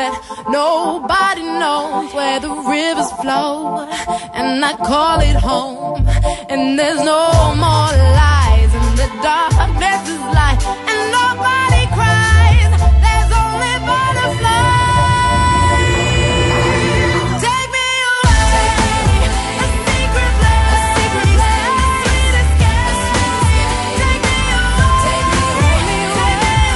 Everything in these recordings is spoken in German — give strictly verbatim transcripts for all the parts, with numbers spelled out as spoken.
that nobody knows where the rivers flow, and I call it home. And there's no more lies, and the darkness is light, and nobody cries. There's only butterflies. Take me away, a secret place, a secret place, sweet escape. Take me away, take me away,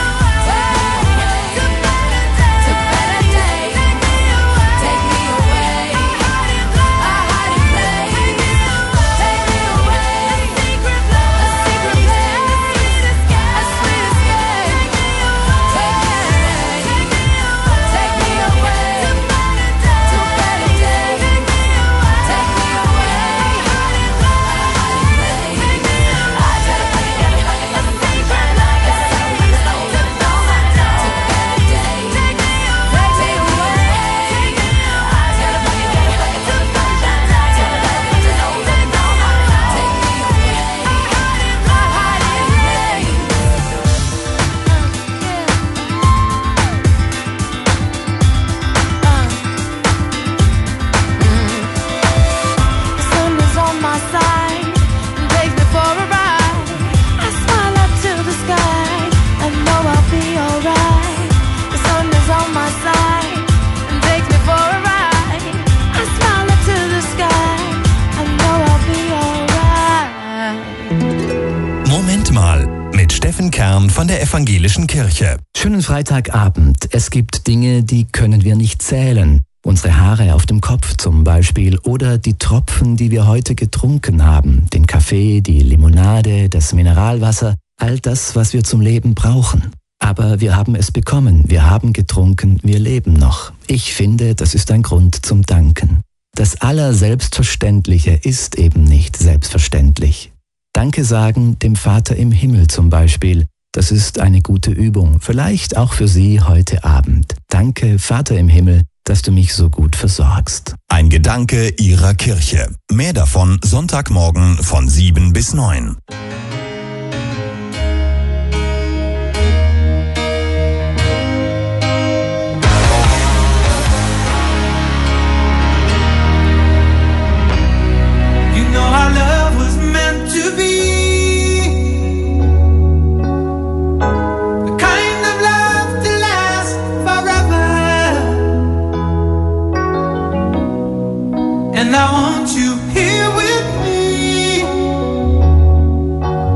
to better days, to better days. Take me away, take me away, a hiding place, a hiding place. Take me away, a secret place, a secret place, sweet escape, a sweet escape. Take me away, take me away, to better days, to better days. Take me away, hiding place, a hiding place. I gotta find it, gotta find it, gotta find it, burn like a sunrise, no to know my know. To better days. Take me away, take me away. I gotta find it, gotta find it, till the sunshine lights. To let me to know that know my know. Take me away, a hiding place, a hiding place. The sun is on my side and takes me for a ride. I smile up to the sky, I know I'll be alright. The sun is on my side and takes me for a ride. I smile up to the sky, I know I'll be alright. Moment mal, mit Steffen Kern von der Evangelischen Kirche. Schönen Freitagabend. Es gibt Dinge, die können wir nicht zählen. Unsere Haare auf dem Kopf zum Beispiel oder die Tropfen, die wir heute getrunken haben. Den Kaffee, die Limonade, das Mineralwasser, all das, was wir zum Leben brauchen. Aber wir haben es bekommen, wir haben getrunken, wir leben noch. Ich finde, das ist ein Grund zum Danken. Das Allerselbstverständliche ist eben nicht selbstverständlich. Danke sagen dem Vater im Himmel zum Beispiel. Das ist eine gute Übung, vielleicht auch für Sie heute Abend. Danke, Vater im Himmel, dass du mich so gut versorgst. Ein Gedanke Ihrer Kirche. Mehr davon Sonntagmorgen von sieben bis neun. You know our love was meant to be the kind of love to last forever. And I want you here with me.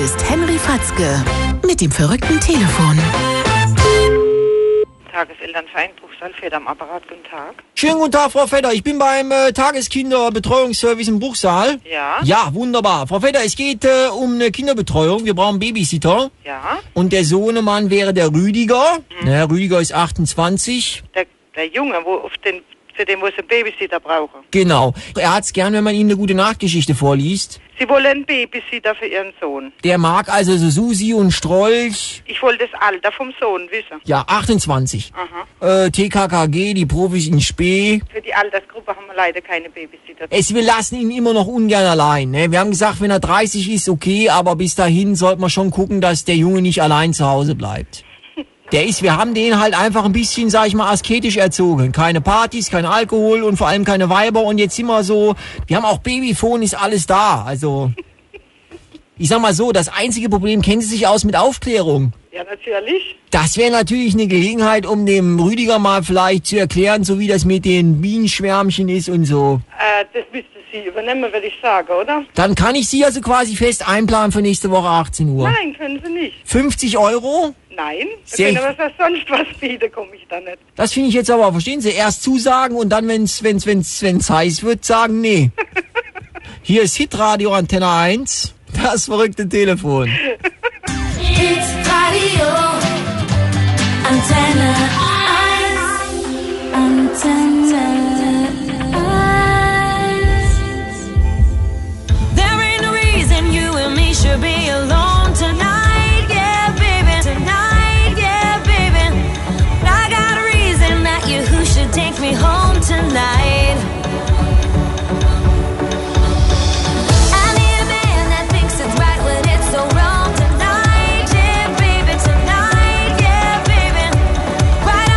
ist Henry Fatzke mit dem verrückten Telefon. Tageselternverein Bruchsal-Feder am Apparat, guten Tag. Schönen guten Tag, Frau Fedder. Ich bin beim äh, Tageskinderbetreuungsservice in Bruchsal. Ja? Ja, wunderbar. Frau Fedder, es geht äh, um eine Kinderbetreuung. Wir brauchen Babysitter. Ja? Und der Sohnemann wäre der Rüdiger. Mhm. Ja, Rüdiger ist achtundzwanzig. Der, der Junge, wo auf den, für den, wo sie einen Babysitter brauchen. Genau. Er hat's gern, wenn man ihm eine gute Nachtgeschichte vorliest. Sie wollen einen Babysitter für Ihren Sohn. Der mag also so Susi und Strolch. Ich wollte das Alter vom Sohn wissen. Ja, achtundzwanzig. Aha. Äh, T K K G, die Profis in Spee. Für die Altersgruppe haben wir leider keine Babysitter. Es, wir lassen ihn immer noch ungern allein. Ne? Wir haben gesagt, wenn er dreißig ist, okay, aber bis dahin sollte man schon gucken, dass der Junge nicht allein zu Hause bleibt. Der ist, wir haben den halt einfach ein bisschen, sag ich mal, asketisch erzogen. Keine Partys, kein Alkohol und vor allem keine Weiber. Und jetzt sind wir so, wir haben auch Babyphone, ist alles da. Also, ich sag mal so, das einzige Problem, kennen Sie sich aus mit Aufklärung? Ja, natürlich. Das wäre natürlich eine Gelegenheit, um dem Rüdiger mal vielleicht zu erklären, so wie das mit den Bienenschwärmchen ist und so. Äh, das müsste Sie übernehmen, würde ich sagen, oder? Dann kann ich Sie also quasi fest einplanen für nächste Woche achtzehn Uhr. Nein, können Sie nicht. fünfzig Euro? Nein, Sehr- wenn was sonst was bieten, komme ich da nicht. Das finde ich jetzt aber, verstehen Sie, erst zusagen und dann, wenn's, wenn's, wenn's, wenn's heiß wird, sagen nee. Hier ist Hitradio Antenne eins, das verrückte Telefon. Hitradio Antenne eins. Antenne eins. There ain't no reason you and me should be alone tonight, yeah, baby. Tonight, yeah, baby. I got a reason that you who should take me home tonight. I need a man that thinks it's right when it's so wrong tonight, yeah, baby. Tonight, yeah, baby. Why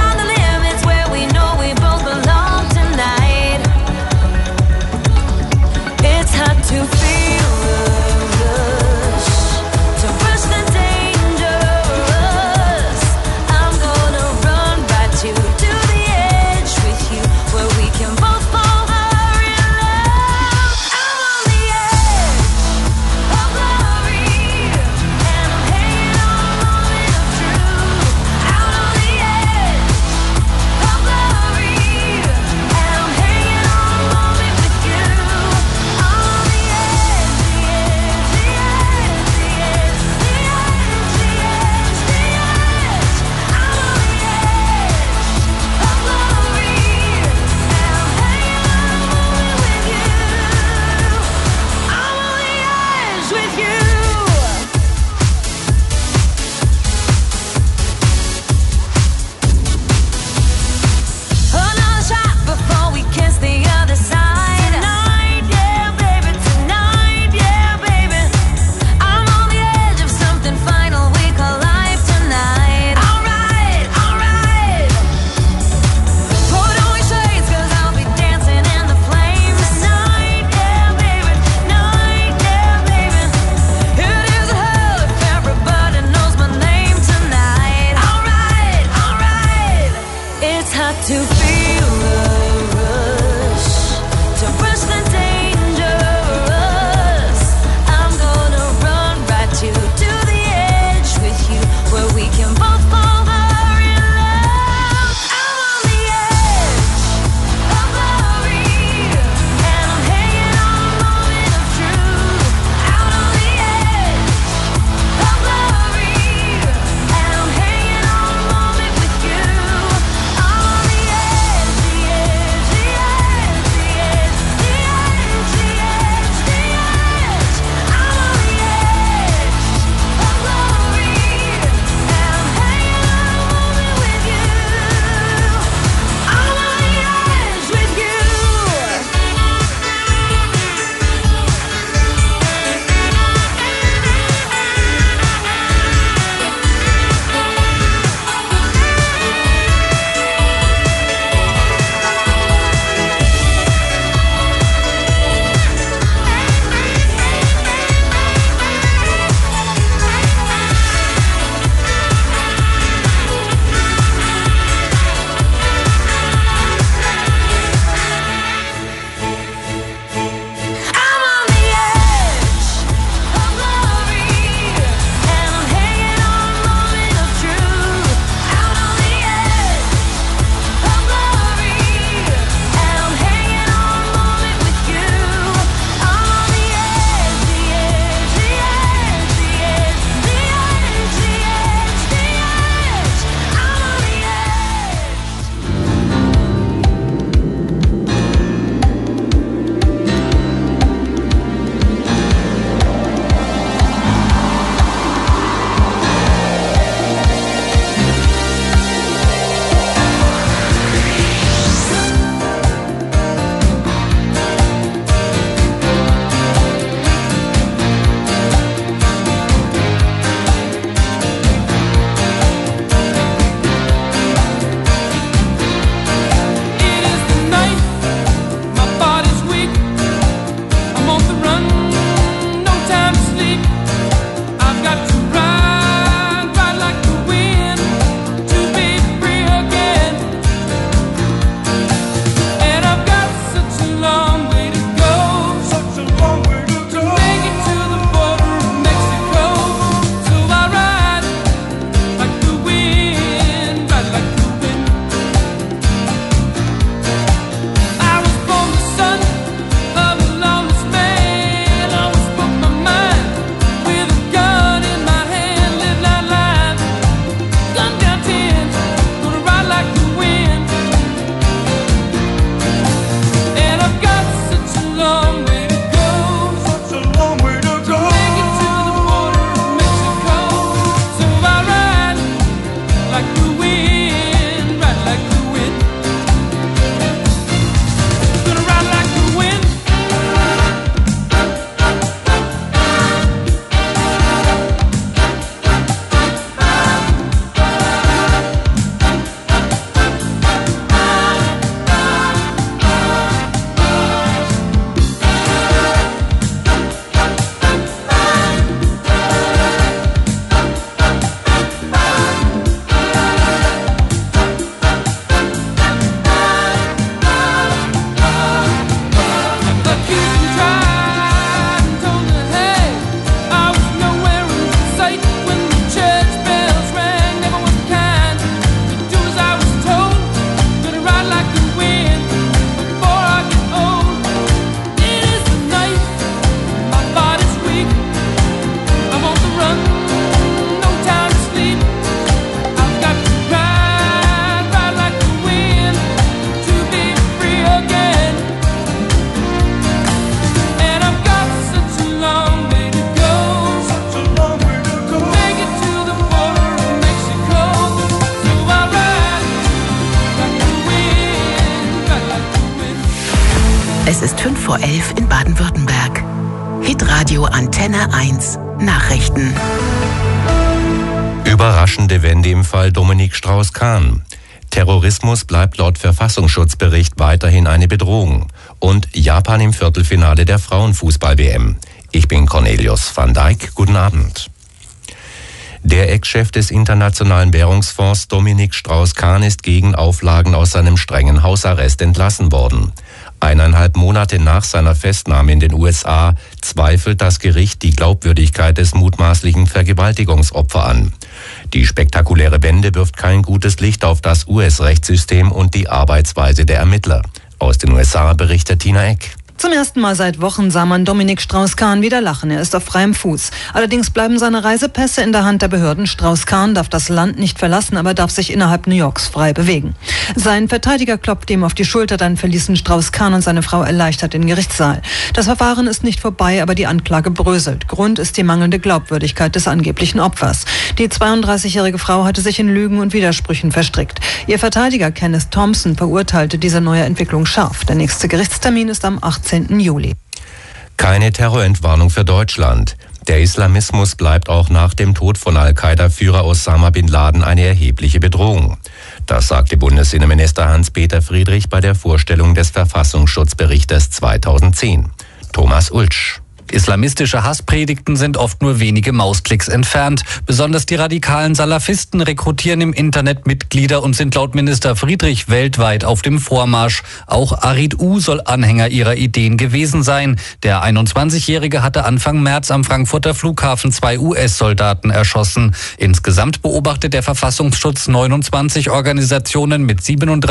Es ist fünf vor elf in Baden-Württemberg. Hitradio Antenne eins Nachrichten. Überraschende Wende im Fall Dominik Strauß-Kahn. Terrorismus bleibt laut Verfassungsschutzbericht weiterhin eine Bedrohung. Und Japan im Viertelfinale der Frauenfußball-W M. Ich bin Cornelius van Dijk. Guten Abend. Der Ex-Chef des Internationalen Währungsfonds Dominik Strauß-Kahn ist gegen Auflagen aus seinem strengen Hausarrest entlassen worden. Eineinhalb Monate nach seiner Festnahme in den U S A zweifelt das Gericht die Glaubwürdigkeit des mutmaßlichen Vergewaltigungsopfers an. Die spektakuläre Wende wirft kein gutes Licht auf das U S-Rechtssystem und die Arbeitsweise der Ermittler. Aus den U S A berichtet Tina Eck. Zum ersten Mal seit Wochen sah man Dominik Strauß-Kahn wieder lachen. Er ist auf freiem Fuß. Allerdings bleiben seine Reisepässe in der Hand der Behörden. Strauß-Kahn darf das Land nicht verlassen, aber darf sich innerhalb New Yorks frei bewegen. Sein Verteidiger klopfte ihm auf die Schulter, dann verließen Strauß-Kahn und seine Frau erleichtert den Gerichtssaal. Das Verfahren ist nicht vorbei, aber die Anklage bröselt. Grund ist die mangelnde Glaubwürdigkeit des angeblichen Opfers. Die zweiunddreißigjährige Frau hatte sich in Lügen und Widersprüchen verstrickt. Ihr Verteidiger Kenneth Thompson verurteilte diese neue Entwicklung scharf. Der nächste Gerichtstermin ist am achtzehnten Juli. Keine Terrorentwarnung für Deutschland. Der Islamismus bleibt auch nach dem Tod von Al-Qaida-Führer Osama bin Laden eine erhebliche Bedrohung. Das sagte Bundesinnenminister Hans-Peter Friedrich bei der Vorstellung des Verfassungsschutzberichtes zweitausendzehn. Thomas Ultsch. Islamistische Hasspredigten sind oft nur wenige Mausklicks entfernt. Besonders die radikalen Salafisten rekrutieren im Internet Mitglieder und sind laut Minister Friedrich weltweit auf dem Vormarsch. Auch Arid U soll Anhänger ihrer Ideen gewesen sein. Der einundzwanzigjährige hatte Anfang März am Frankfurter Flughafen zwei U S-Soldaten erschossen. Insgesamt beobachtet der Verfassungsschutz neunundzwanzig Organisationen mit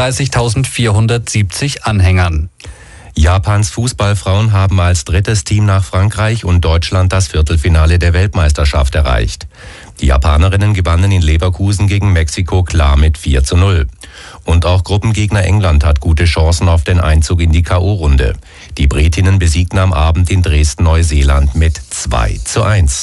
siebenunddreißigtausendvierhundertsiebzig Anhängern. Japans Fußballfrauen haben als drittes Team nach Frankreich und Deutschland das Viertelfinale der Weltmeisterschaft erreicht. Die Japanerinnen gewannen in Leverkusen gegen Mexiko klar mit vier zu null. Und auch Gruppengegner England hat gute Chancen auf den Einzug in die K O-Runde. Die Britinnen besiegten am Abend in Dresden-Neuseeland mit zwei zu eins.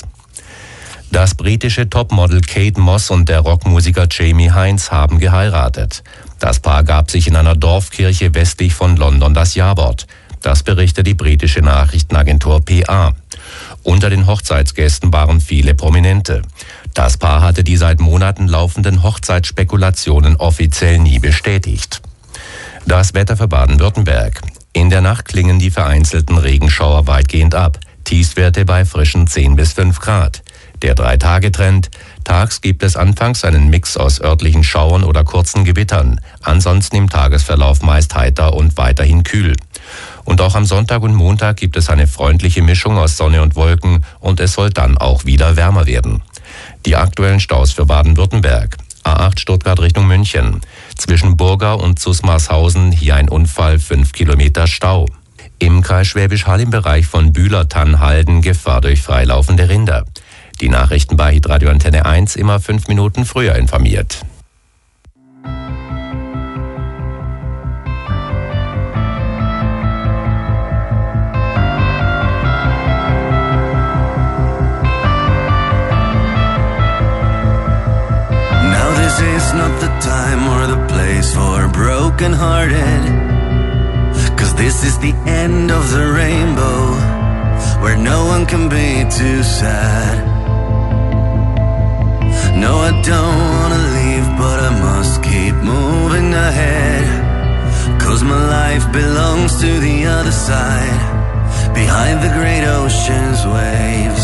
Das britische Topmodel Kate Moss und der Rockmusiker Jamie Hines haben geheiratet. Das Paar gab sich in einer Dorfkirche westlich von London das Jawort. Das berichtet die britische Nachrichtenagentur P A. Unter den Hochzeitsgästen waren viele Prominente. Das Paar hatte die seit Monaten laufenden Hochzeitsspekulationen offiziell nie bestätigt. Das Wetter für Baden-Württemberg. In der Nacht klingen die vereinzelten Regenschauer weitgehend ab. Tiefstwerte bei frischen zehn bis fünf Grad. Der Drei-Tage-Trend. Tags gibt es anfangs einen Mix aus örtlichen Schauern oder kurzen Gewittern. Ansonsten im Tagesverlauf meist heiter und weiterhin kühl. Und auch am Sonntag und Montag gibt es eine freundliche Mischung aus Sonne und Wolken und es soll dann auch wieder wärmer werden. Die aktuellen Staus für Baden-Württemberg. A acht Stuttgart Richtung München. Zwischen Burgau und Zusmarshausen hier ein Unfall, fünf Kilometer Stau. Im Kreis Schwäbisch Hall im Bereich von Bühler-Tannhalden Gefahr durch freilaufende Rinder. Die Nachrichten bei Hitradio Antenne eins immer fünf Minuten früher informiert. Now this is not the time or the place for broken-hearted, 'cause this is the end of the rainbow, where no one can be too sad. No, I don't wanna leave, but I must keep moving ahead, 'cause my life belongs to the other side, behind the great ocean's waves.